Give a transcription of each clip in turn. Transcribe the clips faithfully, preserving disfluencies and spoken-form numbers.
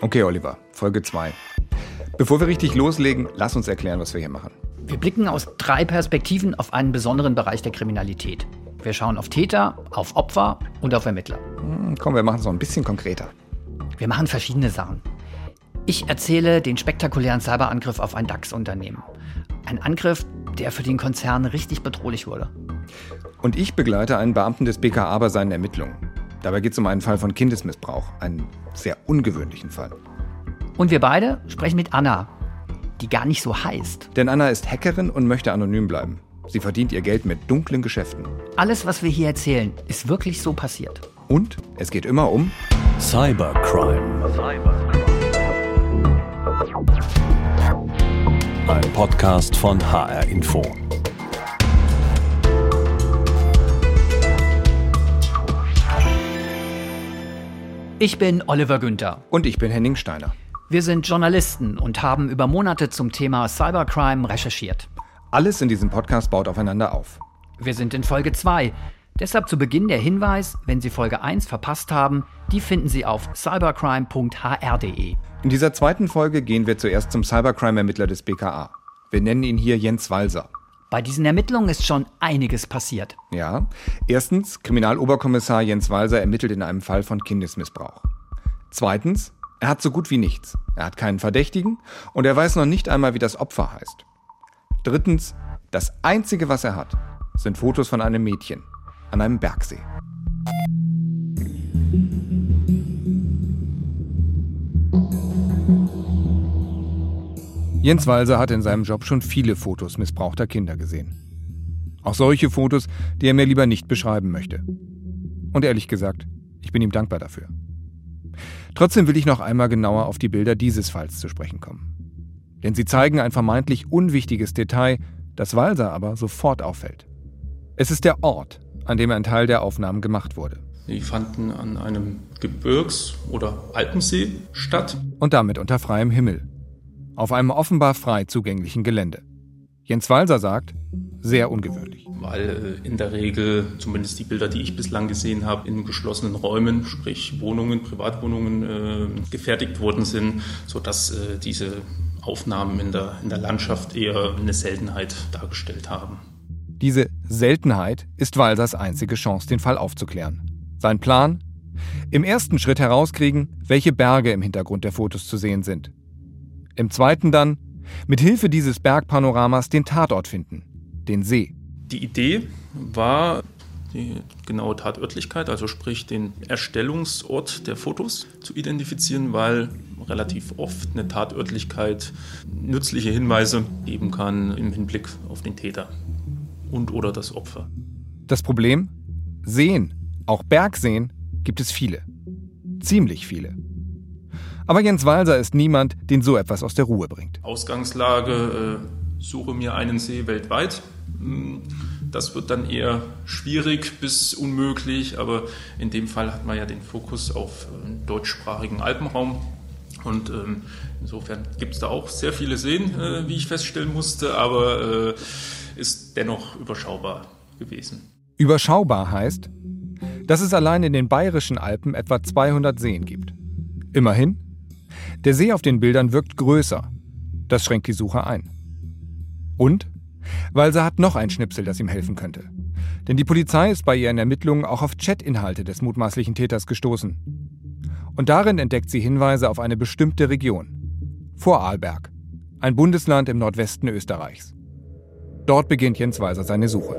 Okay, Oliver, Folge zwei. Bevor wir richtig loslegen, lass uns erklären, was wir hier machen. Wir blicken aus drei Perspektiven auf einen besonderen Bereich der Kriminalität. Wir schauen auf Täter, auf Opfer und auf Ermittler. Hm, komm, wir machen es noch ein bisschen konkreter. Wir machen verschiedene Sachen. Ich erzähle den spektakulären Cyberangriff auf ein DAX-Unternehmen. Ein Angriff, der für den Konzern richtig bedrohlich wurde. Und ich begleite einen Beamten des B K A bei seinen Ermittlungen. Dabei geht es um einen Fall von Kindesmissbrauch, einen sehr ungewöhnlichen Fall. Und wir beide sprechen mit Anna, die gar nicht so heißt. Denn Anna ist Hackerin und möchte anonym bleiben. Sie verdient ihr Geld mit dunklen Geschäften. Alles, was wir hier erzählen, ist wirklich so passiert. Und es geht immer um Cybercrime. Ein Podcast von H R Info. Ich bin Oliver Günther. Und ich bin Henning Steiner. Wir sind Journalisten und haben über Monate zum Thema Cybercrime recherchiert. Alles in diesem Podcast baut aufeinander auf. Wir sind in Folge zwei. Deshalb zu Beginn der Hinweis, wenn Sie Folge eins verpasst haben, die finden Sie auf cybercrime punkt h r punkt d e. In dieser zweiten Folge gehen wir zuerst zum Cybercrime-Ermittler des B K A. Wir nennen ihn hier Jens Walser. Bei diesen Ermittlungen ist schon einiges passiert. Ja, erstens, Kriminaloberkommissar Jens Walser ermittelt in einem Fall von Kindesmissbrauch. Zweitens, er hat so gut wie nichts. Er hat keinen Verdächtigen und er weiß noch nicht einmal, wie das Opfer heißt. Drittens, das Einzige, was er hat, sind Fotos von einem Mädchen an einem Bergsee. Jens Walser hat in seinem Job schon viele Fotos missbrauchter Kinder gesehen. Auch solche Fotos, die er mir lieber nicht beschreiben möchte. Und ehrlich gesagt, ich bin ihm dankbar dafür. Trotzdem will ich noch einmal genauer auf die Bilder dieses Falls zu sprechen kommen. Denn sie zeigen ein vermeintlich unwichtiges Detail, das Walser aber sofort auffällt. Es ist der Ort, an dem ein Teil der Aufnahmen gemacht wurde. Die fanden an einem Gebirgs- oder Alpensee statt. Und damit unter freiem Himmel. Auf einem offenbar frei zugänglichen Gelände. Jens Walser sagt, sehr ungewöhnlich. Weil äh, in der Regel, zumindest die Bilder, die ich bislang gesehen habe, in geschlossenen Räumen, sprich Wohnungen, Privatwohnungen, äh, gefertigt worden sind, sodass äh, diese Aufnahmen in der, in der Landschaft eher eine Seltenheit dargestellt haben. Diese Seltenheit ist Walsers einzige Chance, den Fall aufzuklären. Sein Plan? Im ersten Schritt herauskriegen, welche Berge im Hintergrund der Fotos zu sehen sind. Im zweiten dann, mit Hilfe dieses Bergpanoramas den Tatort finden, den See. Die Idee war, die genaue Tatörtlichkeit, also sprich den Erstellungsort der Fotos zu identifizieren, weil relativ oft eine Tatörtlichkeit nützliche Hinweise geben kann im Hinblick auf den Täter und oder das Opfer. Das Problem? Seen, auch Bergseen, gibt es viele. Ziemlich viele. Aber Jens Walser ist niemand, den so etwas aus der Ruhe bringt. Ausgangslage, äh, suche mir einen See weltweit. Das wird dann eher schwierig bis unmöglich, aber in dem Fall hat man ja den Fokus auf den deutschsprachigen Alpenraum. Und ähm, insofern gibt es da auch sehr viele Seen, äh, wie ich feststellen musste, aber äh, ist dennoch überschaubar gewesen. Überschaubar heißt, dass es allein in den bayerischen Alpen etwa zweihundert Seen gibt. Immerhin, der See auf den Bildern wirkt größer. Das schränkt die Suche ein. Und Walser hat noch ein Schnipsel, das ihm helfen könnte. Denn die Polizei ist bei ihren Ermittlungen auch auf Chat-Inhalte des mutmaßlichen Täters gestoßen. Und darin entdeckt sie Hinweise auf eine bestimmte Region. Vorarlberg, ein Bundesland im Nordwesten Österreichs. Dort beginnt Jens Walser seine Suche.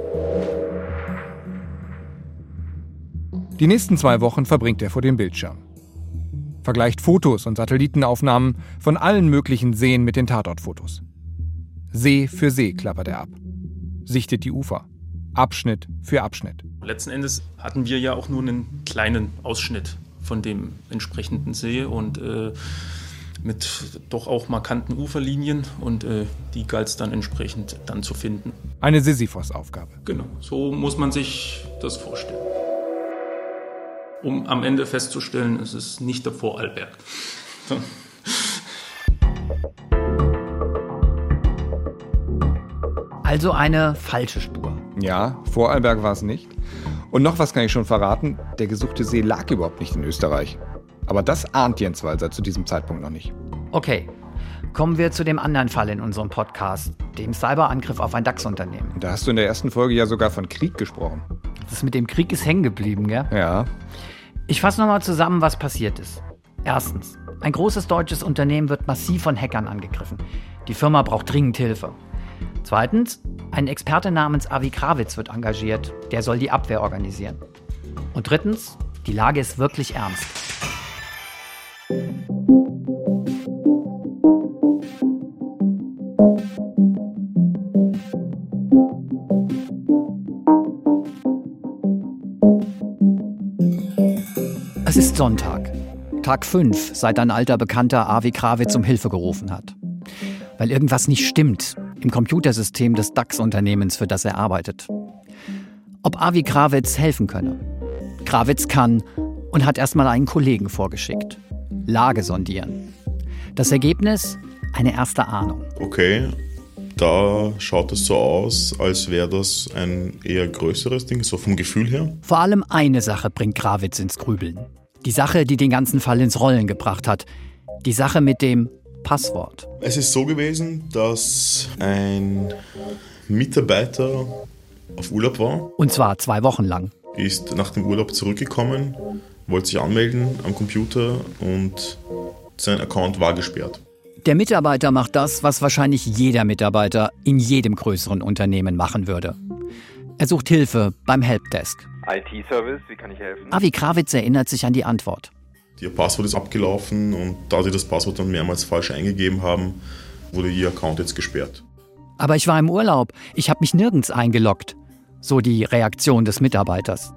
Die nächsten zwei Wochen verbringt er vor dem Bildschirm. Vergleicht Fotos und Satellitenaufnahmen von allen möglichen Seen mit den Tatortfotos. See für See klappert er ab. Sichtet die Ufer. Abschnitt für Abschnitt. Letzten Endes hatten wir ja auch nur einen kleinen Ausschnitt von dem entsprechenden See und äh, mit doch auch markanten Uferlinien und äh, die galt es dann entsprechend dann zu finden. Eine Sisyphos-Aufgabe. Genau, so muss man sich das vorstellen. Um am Ende festzustellen, es ist nicht der Vorarlberg. Also eine falsche Spur. Ja, Vorarlberg war es nicht. Und noch was kann ich schon verraten, der gesuchte See lag überhaupt nicht in Österreich. Aber das ahnt Jens Walser zu diesem Zeitpunkt noch nicht. Okay, kommen wir zu dem anderen Fall in unserem Podcast, dem Cyberangriff auf ein DAX-Unternehmen. Da hast du in der ersten Folge ja sogar von Krieg gesprochen. Das mit dem Krieg ist hängen geblieben, gell? Ja. Ich fasse nochmal zusammen, was passiert ist. Erstens, ein großes deutsches Unternehmen wird massiv von Hackern angegriffen. Die Firma braucht dringend Hilfe. Zweitens, ein Experte namens Avi Krawitz wird engagiert. Der soll die Abwehr organisieren. Und drittens, die Lage ist wirklich ernst. Es ist Sonntag, Tag fünf, seit ein alter Bekannter Avi Krawitz um Hilfe gerufen hat. Weil irgendwas nicht stimmt im Computersystem des DAX-Unternehmens, für das er arbeitet. Ob Avi Krawitz helfen könne. Krawitz kann und hat erstmal einen Kollegen vorgeschickt. Lage sondieren. Das Ergebnis? Eine erste Ahnung. Okay, da schaut es so aus, als wäre das ein eher größeres Ding, so vom Gefühl her. Vor allem eine Sache bringt Krawitz ins Grübeln. Die Sache, die den ganzen Fall ins Rollen gebracht hat. Die Sache mit dem Passwort. Es ist so gewesen, dass ein Mitarbeiter auf Urlaub war. Und zwar zwei Wochen lang. Ist nach dem Urlaub zurückgekommen, wollte sich anmelden am Computer und sein Account war gesperrt. Der Mitarbeiter macht das, was wahrscheinlich jeder Mitarbeiter in jedem größeren Unternehmen machen würde. Er sucht Hilfe beim Helpdesk. I T-Service, wie kann ich helfen? Avi Krawitz erinnert sich an die Antwort. Ihr Passwort ist abgelaufen und da sie das Passwort dann mehrmals falsch eingegeben haben, wurde ihr Account jetzt gesperrt. Aber ich war im Urlaub, ich habe mich nirgends eingeloggt. So die Reaktion des Mitarbeiters.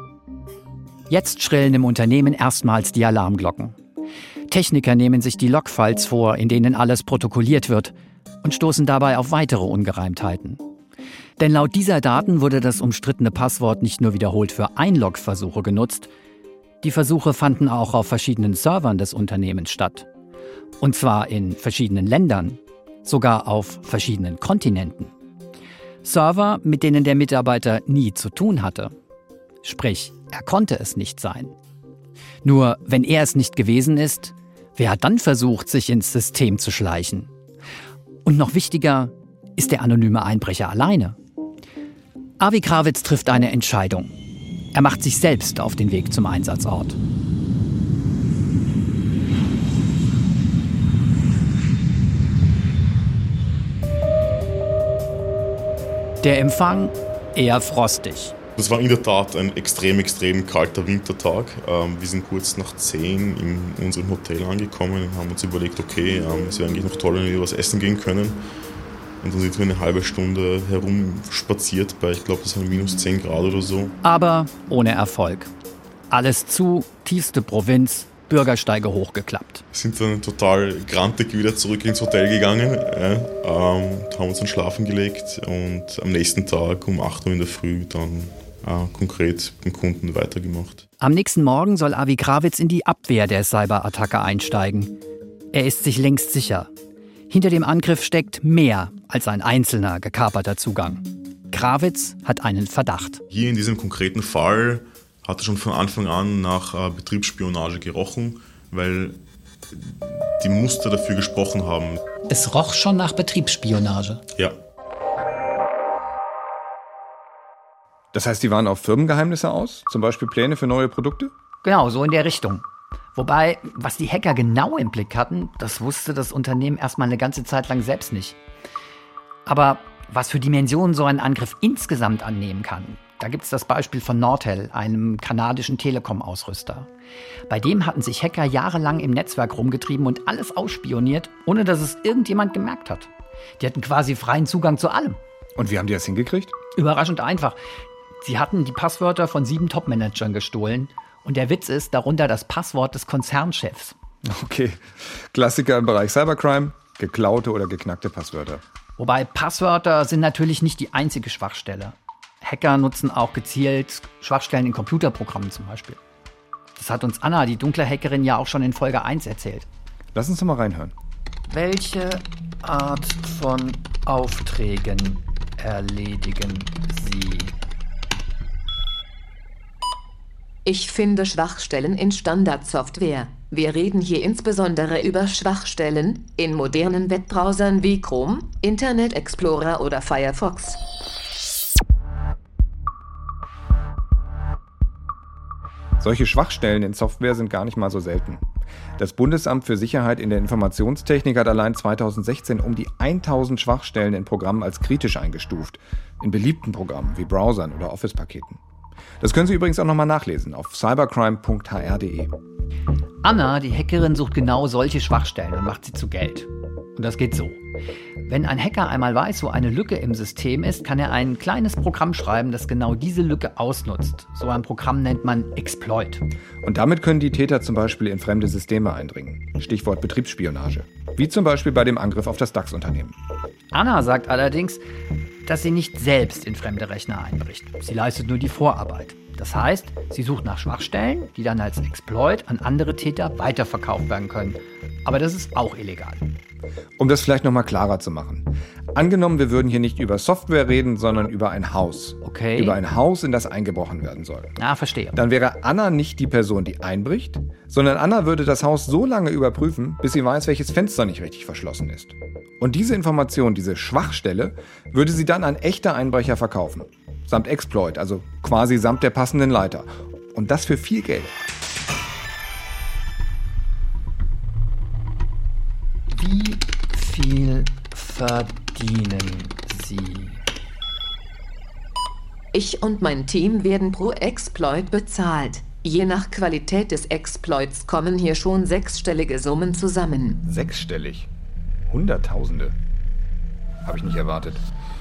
Jetzt schrillen im Unternehmen erstmals die Alarmglocken. Techniker nehmen sich die Logfiles vor, in denen alles protokolliert wird, und stoßen dabei auf weitere Ungereimtheiten. Denn laut dieser Daten wurde das umstrittene Passwort nicht nur wiederholt für Einlog-Versuche genutzt, die Versuche fanden auch auf verschiedenen Servern des Unternehmens statt. Und zwar in verschiedenen Ländern, sogar auf verschiedenen Kontinenten. Server, mit denen der Mitarbeiter nie zu tun hatte. Sprich, er konnte es nicht sein. Nur, wenn er es nicht gewesen ist, wer hat dann versucht, sich ins System zu schleichen? Und noch wichtiger, ist der anonyme Einbrecher alleine? Avi Krawitz trifft eine Entscheidung. Er macht sich selbst auf den Weg zum Einsatzort. Der Empfang eher frostig. Das war in der Tat ein extrem, extrem kalter Wintertag. Wir sind kurz nach zehn in unserem Hotel angekommen und haben uns überlegt, okay, es wäre eigentlich noch toll, wenn wir was essen gehen können. Und dann sind wir eine halbe Stunde herumspaziert bei, ich glaube, das waren minus zehn Grad oder so. Aber ohne Erfolg. Alles zu, tiefste Provinz, Bürgersteige hochgeklappt. Wir sind dann total grantig wieder zurück ins Hotel gegangen, äh, ähm, haben uns dann schlafen gelegt und am nächsten Tag um acht Uhr in der Früh dann äh, konkret mit dem Kunden weitergemacht. Am nächsten Morgen soll Avi Krawitz in die Abwehr der Cyberattacke einsteigen. Er ist sich längst sicher. Hinter dem Angriff steckt mehr als ein einzelner gekaperter Zugang. Krawitz hat einen Verdacht. Hier in diesem konkreten Fall hat er schon von Anfang an nach äh, Betriebsspionage gerochen, weil die Muster dafür gesprochen haben. Es roch schon nach Betriebsspionage. Ja. Das heißt, die waren auf Firmengeheimnisse aus? Zum Beispiel Pläne für neue Produkte? Genau, so in der Richtung. Wobei, was die Hacker genau im Blick hatten, das wusste das Unternehmen erstmal eine ganze Zeit lang selbst nicht. Aber was für Dimensionen so ein Angriff insgesamt annehmen kann, da gibt es das Beispiel von Nortel, einem kanadischen Telekom-Ausrüster. Bei dem hatten sich Hacker jahrelang im Netzwerk rumgetrieben und alles ausspioniert, ohne dass es irgendjemand gemerkt hat. Die hatten quasi freien Zugang zu allem. Und wie haben die das hingekriegt? Überraschend einfach. Sie hatten die Passwörter von sieben Top-Managern gestohlen. Und der Witz ist, darunter das Passwort des Konzernchefs. Okay, Klassiker im Bereich Cybercrime, geklaute oder geknackte Passwörter. Wobei Passwörter sind natürlich nicht die einzige Schwachstelle. Hacker nutzen auch gezielt Schwachstellen in Computerprogrammen zum Beispiel. Das hat uns Anna, die dunkle Hackerin, ja auch schon in Folge eins erzählt. Lass uns doch mal reinhören. Welche Art von Aufträgen erledigen Sie? Ich finde Schwachstellen in Standardsoftware. Wir reden hier insbesondere über Schwachstellen in modernen Webbrowsern wie Chrome, Internet Explorer oder Firefox. Solche Schwachstellen in Software sind gar nicht mal so selten. Das Bundesamt für Sicherheit in der Informationstechnik hat allein zweitausendsechzehn um die tausend Schwachstellen in Programmen als kritisch eingestuft. In beliebten Programmen wie Browsern oder Office-Paketen. Das können Sie übrigens auch nochmal nachlesen auf cybercrime punkt h r punkt d e. Anna, die Hackerin, sucht genau solche Schwachstellen und macht sie zu Geld. Und das geht so. Wenn ein Hacker einmal weiß, wo eine Lücke im System ist, kann er ein kleines Programm schreiben, das genau diese Lücke ausnutzt. So ein Programm nennt man Exploit. Und damit können die Täter zum Beispiel in fremde Systeme eindringen. Stichwort Betriebsspionage. Wie zum Beispiel bei dem Angriff auf das DAX-Unternehmen. Anna sagt allerdings, dass sie nicht selbst in fremde Rechner einbricht. Sie leistet nur die Vorarbeit. Das heißt, sie sucht nach Schwachstellen, die dann als Exploit an andere Täter weiterverkauft werden können. Aber das ist auch illegal. Um das vielleicht nochmal klarer zu machen. Angenommen, wir würden hier nicht über Software reden, sondern über ein Haus. Okay. Über ein Haus, in das eingebrochen werden soll. Ah, verstehe. Dann wäre Anna nicht die Person, die einbricht, sondern Anna würde das Haus so lange überprüfen, bis sie weiß, welches Fenster nicht richtig verschlossen ist. Und diese Information, diese Schwachstelle, würde sie dann an echte Einbrecher verkaufen. Samt Exploit, also quasi samt der passenden Leiter. Und das für viel Geld. Wie viel verdienen Sie? Ich und mein Team werden pro Exploit bezahlt. Je nach Qualität des Exploits kommen hier schon sechsstellige Summen zusammen. Sechsstellig? Hunderttausende? Habe ich nicht erwartet.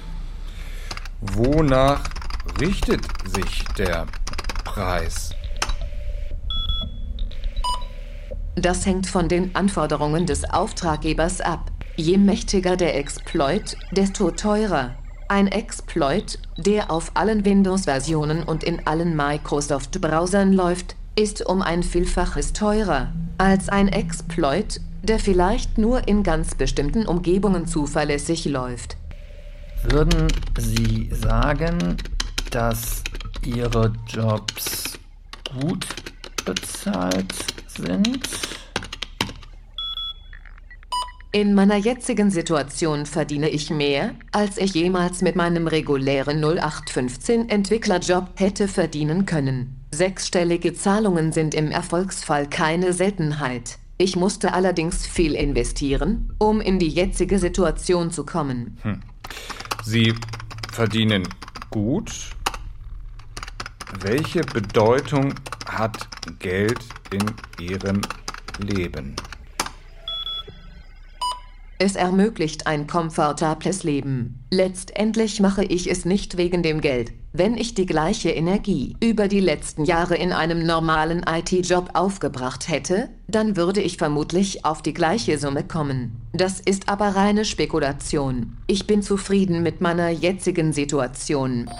Wonach richtet sich der Preis? Das hängt von den Anforderungen des Auftraggebers ab. Je mächtiger der Exploit, desto teurer. Ein Exploit, der auf allen Windows-Versionen und in allen Microsoft-Browsern läuft, ist um ein Vielfaches teurer als ein Exploit, der vielleicht nur in ganz bestimmten Umgebungen zuverlässig läuft. Würden Sie sagen, dass Ihre Jobs gut bezahlt sind? In meiner jetzigen Situation verdiene ich mehr, als ich jemals mit meinem regulären null acht fünfzehn Entwicklerjob hätte verdienen können. Sechsstellige Zahlungen sind im Erfolgsfall keine Seltenheit. Ich musste allerdings viel investieren, um in die jetzige Situation zu kommen. Hm. Sie verdienen gut. Welche Bedeutung hat Geld in Ihrem Leben? Es ermöglicht ein komfortables Leben. Letztendlich mache ich es nicht wegen dem Geld. Wenn ich die gleiche Energie über die letzten Jahre in einem normalen I T-Job aufgebracht hätte, dann würde ich vermutlich auf die gleiche Summe kommen. Das ist aber reine Spekulation. Ich bin zufrieden mit meiner jetzigen Situation.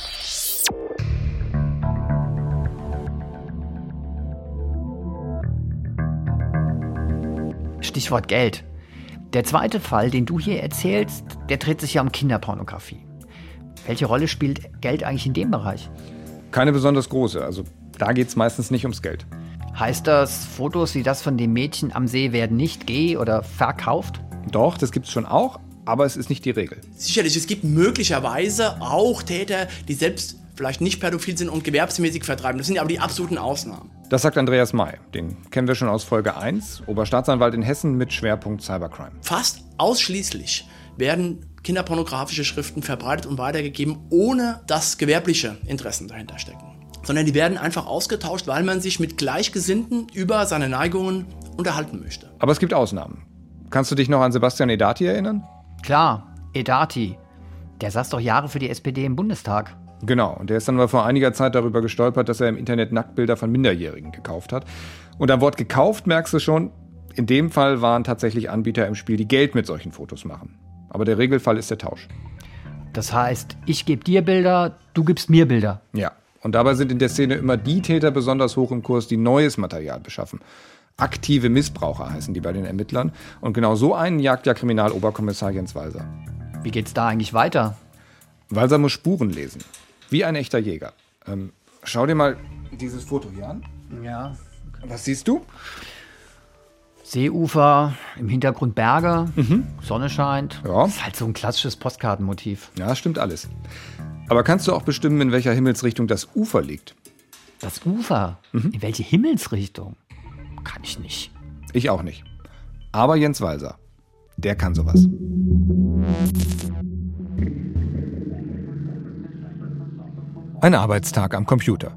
Stichwort Geld. Der zweite Fall, den du hier erzählst, der dreht sich ja um Kinderpornografie. Welche Rolle spielt Geld eigentlich in dem Bereich? Keine besonders große. Also da geht es meistens nicht ums Geld. Heißt das, Fotos wie das von dem Mädchen am See werden nicht ge- oder verkauft? Doch, das gibt es schon auch, aber es ist nicht die Regel. Sicherlich, es gibt möglicherweise auch Täter, die selbst vielleicht nicht pädophil sind und gewerbsmäßig vertreiben. Das sind aber die absoluten Ausnahmen. Das sagt Andreas May. Den kennen wir schon aus Folge eins, Oberstaatsanwalt in Hessen mit Schwerpunkt Cybercrime. Fast ausschließlich werden kinderpornografische Schriften verbreitet und weitergegeben, ohne dass gewerbliche Interessen dahinter stecken. Sondern die werden einfach ausgetauscht, weil man sich mit Gleichgesinnten über seine Neigungen unterhalten möchte. Aber es gibt Ausnahmen. Kannst du dich noch an Sebastian Edati erinnern? Klar, Edati. Der saß doch Jahre für die S P D im Bundestag. Genau, und der ist dann mal vor einiger Zeit darüber gestolpert, dass er im Internet Nacktbilder von Minderjährigen gekauft hat. Und am Wort gekauft merkst du schon, in dem Fall waren tatsächlich Anbieter im Spiel, die Geld mit solchen Fotos machen. Aber der Regelfall ist der Tausch. Das heißt, ich gebe dir Bilder, du gibst mir Bilder. Ja, und dabei sind in der Szene immer die Täter besonders hoch im Kurs, die neues Material beschaffen. Aktive Missbraucher heißen die bei den Ermittlern. Und genau so einen jagt ja Kriminaloberkommissar Jens Walser. Wie geht's da eigentlich weiter? Walser muss Spuren lesen. Wie ein echter Jäger. Ähm, schau dir mal dieses Foto hier an. Ja. Was siehst du? Seeufer, im Hintergrund Berge, Mhm. Sonne scheint. Ja. Das ist halt so ein klassisches Postkartenmotiv. Ja, stimmt alles. Aber kannst du auch bestimmen, in welcher Himmelsrichtung das Ufer liegt? Das Ufer? Mhm. In welche Himmelsrichtung? Kann ich nicht. Ich auch nicht. Aber Jens Walser, der kann sowas. Ein Arbeitstag am Computer.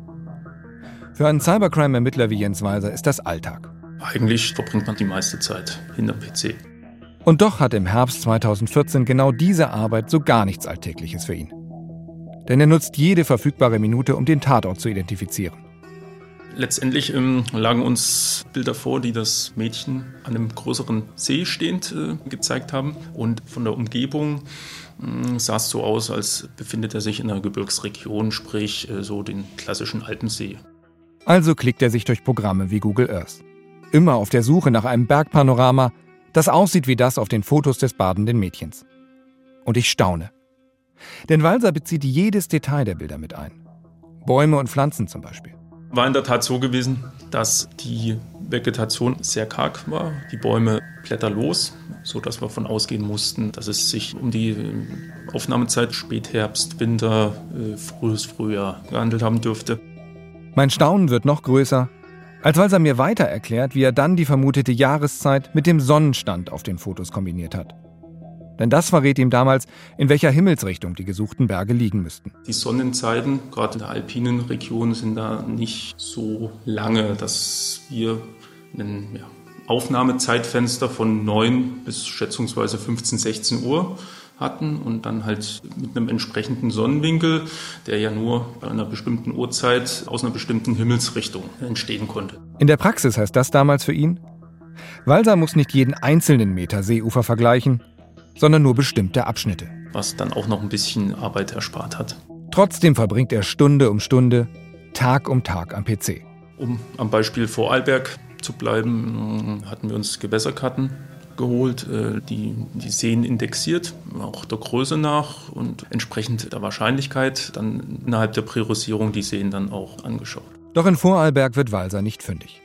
Für einen Cybercrime-Ermittler wie Jens Walser ist das Alltag. Eigentlich verbringt man die meiste Zeit hinterm P C. Und doch hat im Herbst zweitausendvierzehn genau diese Arbeit so gar nichts Alltägliches für ihn. Denn er nutzt jede verfügbare Minute, um den Tatort zu identifizieren. Letztendlich ähm, lagen uns Bilder vor, die das Mädchen an einem größeren See stehend äh, gezeigt haben. Und von der Umgebung äh, sah es so aus, als befindet er sich in einer Gebirgsregion, sprich äh, so den klassischen Alpensee. Also klickt er sich durch Programme wie Google Earth. Immer auf der Suche nach einem Bergpanorama, das aussieht wie das auf den Fotos des badenden Mädchens. Und ich staune. Denn Walser bezieht jedes Detail der Bilder mit ein. Bäume und Pflanzen zum Beispiel. War in der Tat so gewesen, dass die Vegetation sehr karg war, die Bäume blätterlos, sodass wir davon ausgehen mussten, dass es sich um die Aufnahmezeit Spätherbst, Winter, frühes Frühjahr gehandelt haben dürfte. Mein Staunen wird noch größer, als Walser mir weiter erklärt, wie er dann die vermutete Jahreszeit mit dem Sonnenstand auf den Fotos kombiniert hat. Denn das verrät ihm damals, in welcher Himmelsrichtung die gesuchten Berge liegen müssten. Die Sonnenzeiten, gerade in der alpinen Region, sind da nicht so lange, dass wir ein ja, Aufnahmezeitfenster von neun bis schätzungsweise fünfzehn, sechzehn Uhr hatten und dann halt mit einem entsprechenden Sonnenwinkel, der ja nur bei einer bestimmten Uhrzeit aus einer bestimmten Himmelsrichtung entstehen konnte. In der Praxis heißt das damals für ihn, Walser muss nicht jeden einzelnen Meter Seeufer vergleichen, sondern nur bestimmte Abschnitte. Was dann auch noch ein bisschen Arbeit erspart hat. Trotzdem verbringt er Stunde um Stunde, Tag um Tag am P C. Um am Beispiel Vorarlberg zu bleiben, hatten wir uns Gewässerkarten geholt, die die Seen indexiert, auch der Größe nach und entsprechend der Wahrscheinlichkeit dann innerhalb der Priorisierung die Seen dann auch angeschaut. Doch in Vorarlberg wird Walser nicht fündig.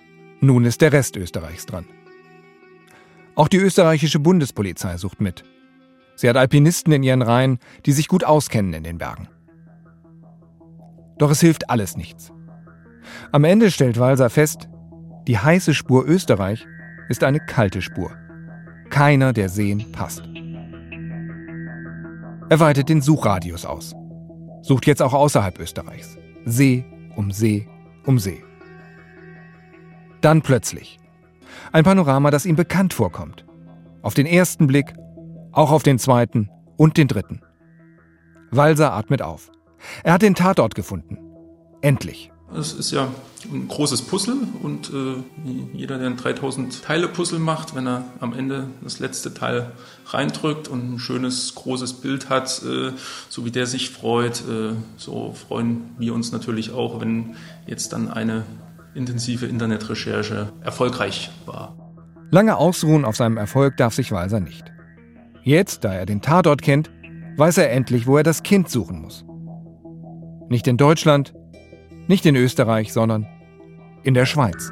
Nun ist der Rest Österreichs dran. Auch die österreichische Bundespolizei sucht mit. Sie hat Alpinisten in ihren Reihen, die sich gut auskennen in den Bergen. Doch es hilft alles nichts. Am Ende stellt Walser fest, die heiße Spur Österreich ist eine kalte Spur. Keiner der Seen passt. Er weitet den Suchradius aus. Sucht jetzt auch außerhalb Österreichs. See um See um See. Dann plötzlich ein Panorama, das ihm bekannt vorkommt. Auf den ersten Blick, auch auf den zweiten und den dritten. Walser atmet auf. Er hat den Tatort gefunden. Endlich. Es ist ja ein großes Puzzle und äh, jeder, der ein dreitausend Teile Puzzle macht, wenn er am Ende das letzte Teil reindrückt und ein schönes, großes Bild hat, äh, so wie der sich freut, äh, so freuen wir uns natürlich auch, wenn jetzt dann eine intensive Internetrecherche erfolgreich war. Lange ausruhen auf seinem Erfolg darf sich Walser nicht. Jetzt, da er den Tatort kennt, weiß er endlich, wo er das Kind suchen muss. Nicht in Deutschland, nicht in Österreich, sondern in der Schweiz.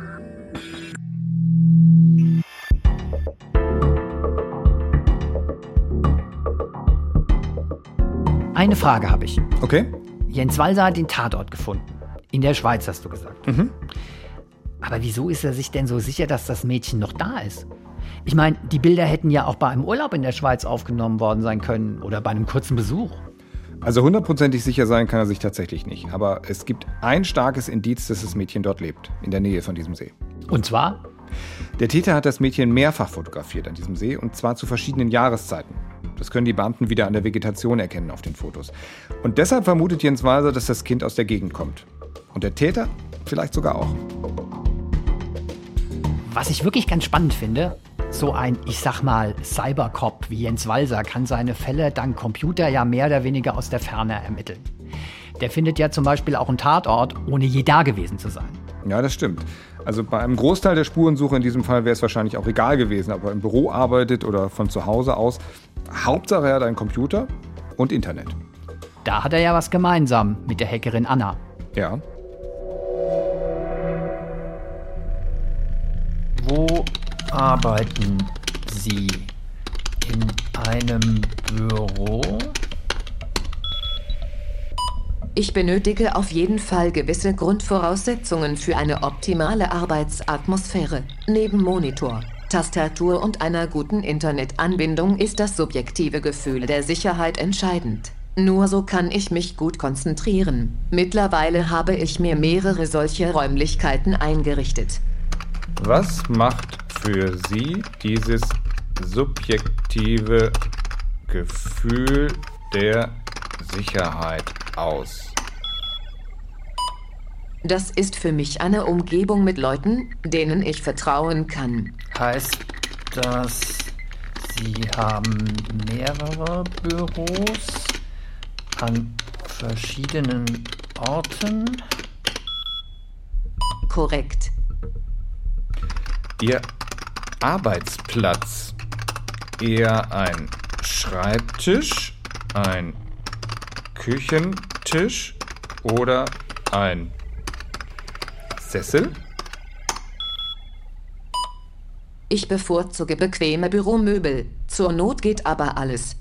Eine Frage habe ich. Okay. Jens Walser hat den Tatort gefunden. In der Schweiz, hast du gesagt. Mhm. Aber wieso ist er sich denn so sicher, dass das Mädchen noch da ist? Ich meine, die Bilder hätten ja auch bei einem Urlaub in der Schweiz aufgenommen worden sein können oder bei einem kurzen Besuch. Also hundertprozentig sicher sein kann er sich tatsächlich nicht. Aber es gibt ein starkes Indiz, dass das Mädchen dort lebt, in der Nähe von diesem See. Und zwar? Der Täter hat das Mädchen mehrfach fotografiert an diesem See und zwar zu verschiedenen Jahreszeiten. Das können die Beamten wieder an der Vegetation erkennen auf den Fotos. Und deshalb vermutet Jens Walser, dass das Kind aus der Gegend kommt. Und der Täter vielleicht sogar auch. Was ich wirklich ganz spannend finde, so ein, ich sag mal, Cybercop wie Jens Walser kann seine Fälle dank Computer ja mehr oder weniger aus der Ferne ermitteln. Der findet ja zum Beispiel auch einen Tatort, ohne je da gewesen zu sein. Ja, das stimmt. Also bei einem Großteil der Spurensuche in diesem Fall wäre es wahrscheinlich auch egal gewesen, ob er im Büro arbeitet oder von zu Hause aus. Hauptsache er hat einen Computer und Internet. Da hat er ja was gemeinsam mit der Hackerin Anna. Ja. Wo Arbeiten Sie in einem Büro? Ich benötige auf jeden Fall gewisse Grundvoraussetzungen für eine optimale Arbeitsatmosphäre. Neben Monitor, Tastatur und einer guten Internetanbindung ist das subjektive Gefühl der Sicherheit entscheidend. Nur so kann ich mich gut konzentrieren. Mittlerweile habe ich mir mehrere solche Räumlichkeiten eingerichtet. Was macht für Sie dieses subjektive Gefühl der Sicherheit aus? Das ist für mich eine Umgebung mit Leuten, denen ich vertrauen kann. Heißt das, Sie haben mehrere Büros an verschiedenen Orten? Korrekt. Ihr Arbeitsplatz eher ein Schreibtisch, ein Küchentisch oder ein Sessel? Ich bevorzuge bequeme Büromöbel. Zur Not geht aber alles.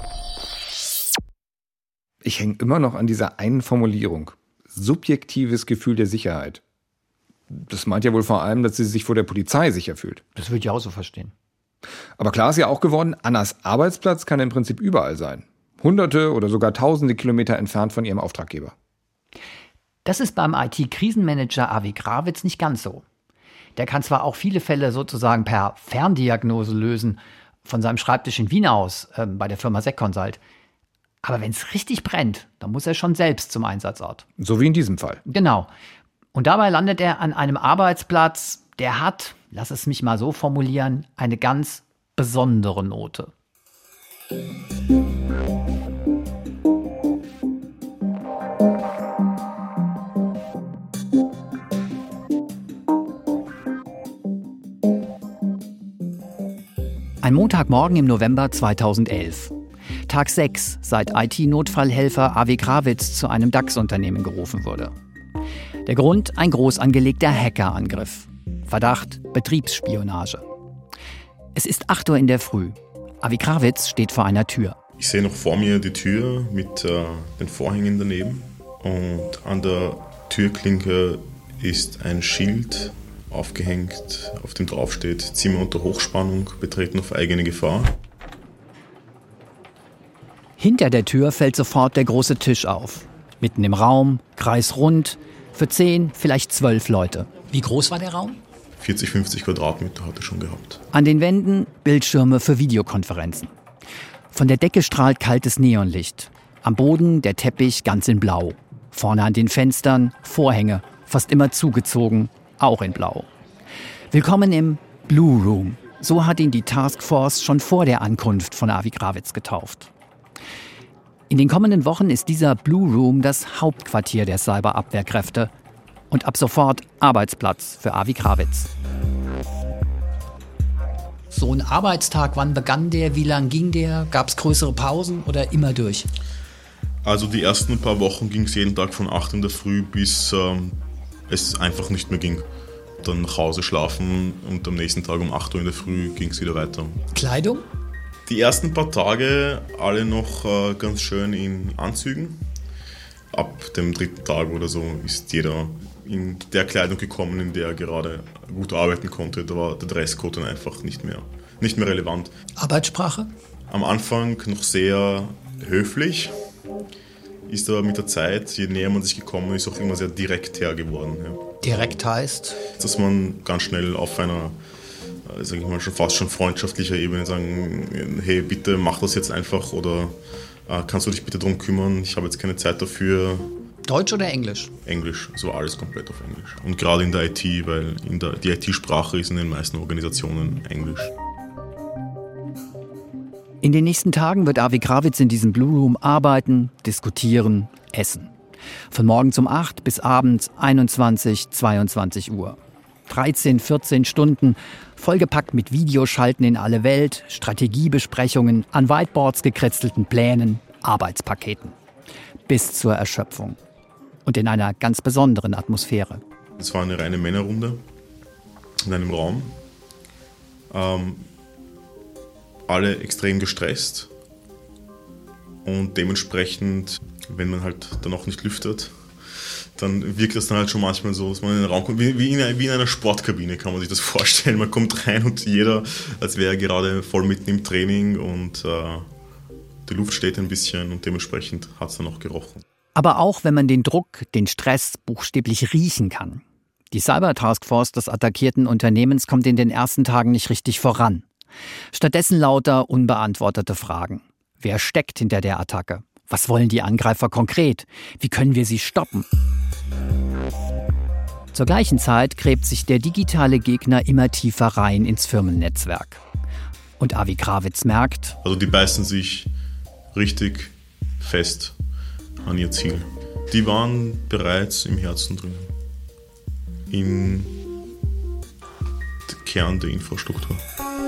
Ich hänge immer noch an dieser einen Formulierung. Subjektives Gefühl der Sicherheit. Das meint ja wohl vor allem, dass sie sich vor der Polizei sicher fühlt. Das würde ich auch so verstehen. Aber klar ist ja auch geworden, Annas Arbeitsplatz kann im Prinzip überall sein. Hunderte oder sogar tausende Kilometer entfernt von ihrem Auftraggeber. Das ist beim I T-Krisenmanager Avi Krawitz nicht ganz so. Der kann zwar auch viele Fälle sozusagen per Ferndiagnose lösen, von seinem Schreibtisch in Wien aus, äh, bei der Firma SecConsult. Aber wenn es richtig brennt, dann muss er schon selbst zum Einsatzort. So wie in diesem Fall. Genau. Und dabei landet er an einem Arbeitsplatz, der hat, lass es mich mal so formulieren, eine ganz besondere Note. Ein Montagmorgen im November zweitausendelf. Tag sechs, seit I T-Notfallhelfer Avi Krawitz zu einem DAX-Unternehmen gerufen wurde. Der Grund, ein groß angelegter Hackerangriff. Verdacht, Betriebsspionage. Es ist acht Uhr in der Früh. Avi Krawitz steht vor einer Tür. Ich sehe noch vor mir die Tür mit äh, den Vorhängen daneben. Und an der Türklinke ist ein Schild aufgehängt, auf dem draufsteht: Zimmer unter Hochspannung, betreten auf eigene Gefahr. Hinter der Tür fällt sofort der große Tisch auf. Mitten im Raum, kreisrund, für zehn, vielleicht zwölf Leute. Wie groß war der Raum? vierzig, fünfzig Quadratmeter hat er schon gehabt. An den Wänden Bildschirme für Videokonferenzen. Von der Decke strahlt kaltes Neonlicht. Am Boden der Teppich ganz in Blau. Vorne an den Fenstern Vorhänge, fast immer zugezogen, auch in Blau. Willkommen im Blue Room. So hat ihn die Taskforce schon vor der Ankunft von Avi Krawitz getauft. In den kommenden Wochen ist dieser Blue Room das Hauptquartier der Cyberabwehrkräfte und ab sofort Arbeitsplatz für Avi Krawitz. So ein Arbeitstag, wann begann der, wie lang ging der? Gab es größere Pausen oder immer durch? Also die ersten paar Wochen ging es jeden Tag von acht in der Früh, bis ähm, es einfach nicht mehr ging. Dann nach Hause schlafen und am nächsten Tag um acht Uhr in der Früh ging es wieder weiter. Kleidung? Die ersten paar Tage alle noch äh, ganz schön in Anzügen. Ab dem dritten Tag oder so ist jeder in der Kleidung gekommen, in der er gerade gut arbeiten konnte. Da war der Dresscode dann einfach nicht mehr, nicht mehr relevant. Arbeitssprache? Am Anfang noch sehr höflich, ist aber mit der Zeit, je näher man sich gekommen ist, auch immer sehr direkt her geworden. Ja. Direkt heißt? Dass man ganz schnell auf einer, sage ich mal, schon fast schon freundschaftlicher Ebene sagen, hey, bitte mach das jetzt einfach oder äh, kannst du dich bitte darum kümmern, ich habe jetzt keine Zeit dafür. Deutsch oder Englisch? Englisch, also alles komplett auf Englisch. Und gerade in der I T, weil in der, die I T-Sprache ist in den meisten Organisationen Englisch. In den nächsten Tagen wird Avi Krawitz in diesem Blue Room arbeiten, diskutieren, essen. Von morgens um acht bis abends einundzwanzig, zweiundzwanzig Uhr. dreizehn, vierzehn Stunden, vollgepackt mit Videoschalten in alle Welt, Strategiebesprechungen, an Whiteboards gekritzelten Plänen, Arbeitspaketen. Bis zur Erschöpfung. Und in einer ganz besonderen Atmosphäre. Es war eine reine Männerrunde in einem Raum. Ähm, alle extrem gestresst und dementsprechend, wenn man halt dann auch nicht lüftet, dann wirkt das dann halt schon manchmal so, dass man in den Raum kommt, wie, wie, in einer, wie in einer Sportkabine kann man sich das vorstellen. Man kommt rein und jeder, als wäre er gerade voll mitten im Training und äh, die Luft steht ein bisschen und dementsprechend hat es dann auch gerochen. Aber auch wenn man den Druck, den Stress buchstäblich riechen kann. Die Cyber-Taskforce des attackierten Unternehmens kommt in den ersten Tagen nicht richtig voran. Stattdessen lauter unbeantwortete Fragen. Wer steckt hinter der Attacke? Was wollen die Angreifer konkret? Wie können wir sie stoppen? Zur gleichen Zeit gräbt sich der digitale Gegner immer tiefer rein ins Firmennetzwerk. Und Avi Krawitz merkt, also die beißen sich richtig fest an ihr Ziel. Die waren bereits im Herzen drin. Im Kern der Infrastruktur.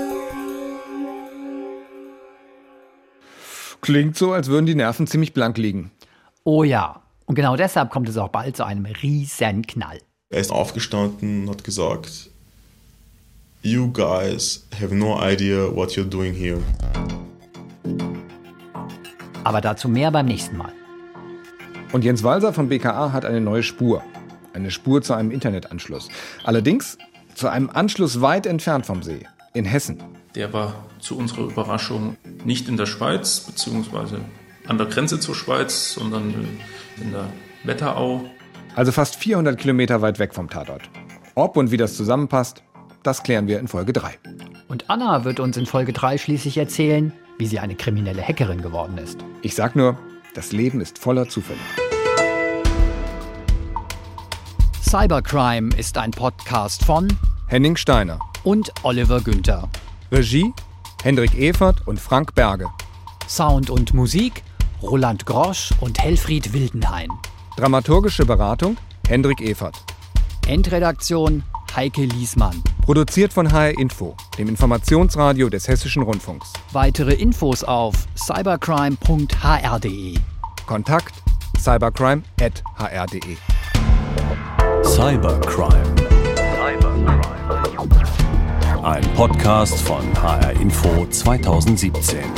Klingt so, als würden die Nerven ziemlich blank liegen. oh ja, und genau deshalb kommt es auch bald zu einem riesen Knall. Er ist aufgestanden und hat gesagt, "You guys have no idea what you're doing here." Aber dazu mehr beim nächsten Mal. Und Jens Walser von B K A hat eine neue Spur. Eine Spur zu einem Internetanschluss. Allerdings zu einem Anschluss weit entfernt vom See, in Hessen. Der war zu unserer Überraschung nicht in der Schweiz, beziehungsweise an der Grenze zur Schweiz, sondern in der Wetterau. Also fast vierhundert Kilometer weit weg vom Tatort. Ob und wie das zusammenpasst, das klären wir in Folge drei. Und Anna wird uns in Folge drei schließlich erzählen, wie sie eine kriminelle Hackerin geworden ist. Ich sag nur, das Leben ist voller Zufälle. Cybercrime ist ein Podcast von Henning Steiner. und Oliver Günther. Regie Hendrik Evert und Frank Berge. Sound und Musik Roland Grosch und Helfried Wildenhain. Dramaturgische Beratung Hendrik Evert. Endredaktion Heike Liesmann. Produziert von H R Info, dem Informationsradio des Hessischen Rundfunks. Weitere Infos auf cybercrime punkt h r punkt d e. Kontakt cybercrime at h r punkt d e. Cybercrime. Ein Podcast von H R Info zwanzig siebzehn.